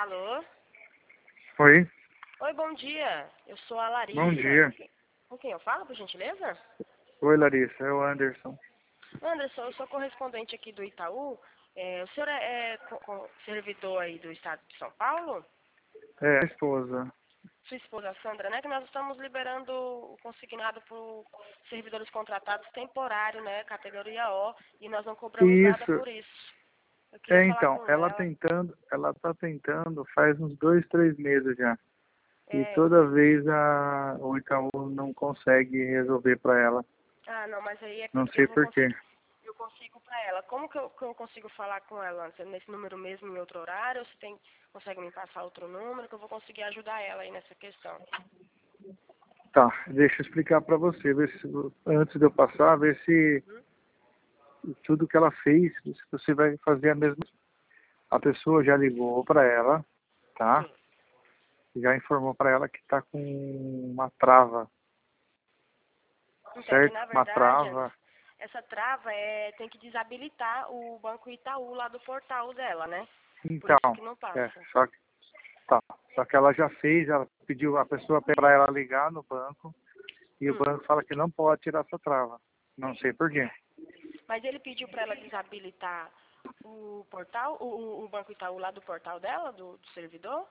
Alô? Oi, Oi, bom dia. Eu sou a Larissa. bom dia. Com quem eu falo, por gentileza? Oi, Larissa, é o Anderson. Anderson, eu sou correspondente aqui do Itaú. O senhor é servidor aí do estado de São Paulo? É, a esposa. Sua esposa Sandra, né? Que nós estamos liberando o consignado para servidores contratados temporário, né? Categoria O, e nós não cobramos nada Isso, por isso. Eu queria falar então, com ela. ela tá tentando faz uns 2, 3 meses já. E É, toda vez o Itaú não consegue resolver para ela. não, mas aí é Não porque sei por quê. eu consigo para ela. Como que eu consigo falar com ela? Se é nesse número mesmo, em outro horário, ou se consegue me passar outro número, que eu vou conseguir ajudar ela aí nessa questão. Tá, deixa eu explicar para você, ver se, antes de eu passar, ver se tudo que ela fez, se você vai fazer a mesma. A pessoa já ligou para ela, tá? Sim. Já informou para ela que está com uma trava, Então, é que certo? na Uma verdade, Anderson, trava. essa trava tem que desabilitar o Banco Itaú lá do portal dela, né? Por Então, isso que não passa. só que tá. Só que ela já fez, ela pediu a pessoa para ela ligar no banco e o banco fala que não pode tirar essa trava. Não sei por quê. Mas ele pediu para ela desabilitar o portal, o Banco Itaú lá do portal dela, do servidor?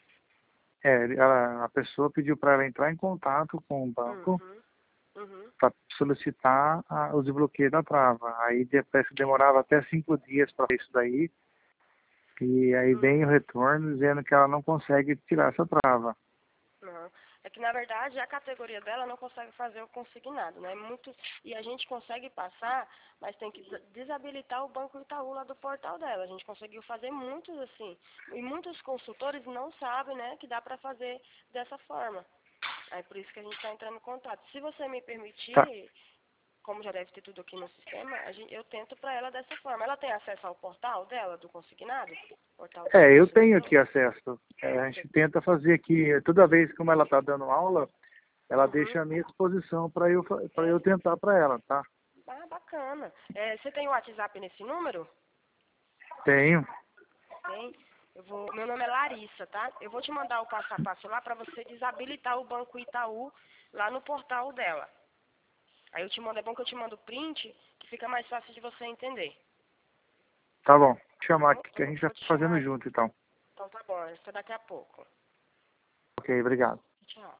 A pessoa pediu para ela entrar em contato com o banco Uhum, uhum. para solicitar o desbloqueio da trava. Aí depois demorava até 5 dias para isso daí. E aí vem o retorno dizendo que ela não consegue tirar essa trava. Não. É que, na verdade, a categoria dela não consegue fazer o consignado, né? E a gente consegue passar, mas tem que desabilitar o Banco Itaú lá do portal dela. A gente conseguiu fazer muitos assim. E muitos consultores não sabem, né, que dá para fazer dessa forma. Aí por isso que a gente está entrando em contato. Se você me Tá. permitir, como já deve ter tudo aqui no sistema, eu tento para ela dessa forma. Ela tem acesso ao portal dela, do consignado? Portal do Eu tenho servidor? aqui acesso. A gente tenta fazer aqui, toda vez como ela está dando aula, ela Uhum. deixa à minha disposição para eu tentar para ela, tá? Bacana. Você tem o WhatsApp nesse número? Tenho. Tem. Meu nome é Larissa, tá? Eu vou te mandar o passo a passo lá para você desabilitar o Banco Itaú lá no portal dela. Aí é bom que eu te mando o print, que fica mais fácil de você entender. Tá bom. Vou chamar Tá bom? aqui que a gente já Vou tá te chamar fazendo aqui. junto, então. Então tá bom, até daqui a pouco. Ok, obrigado. Tchau.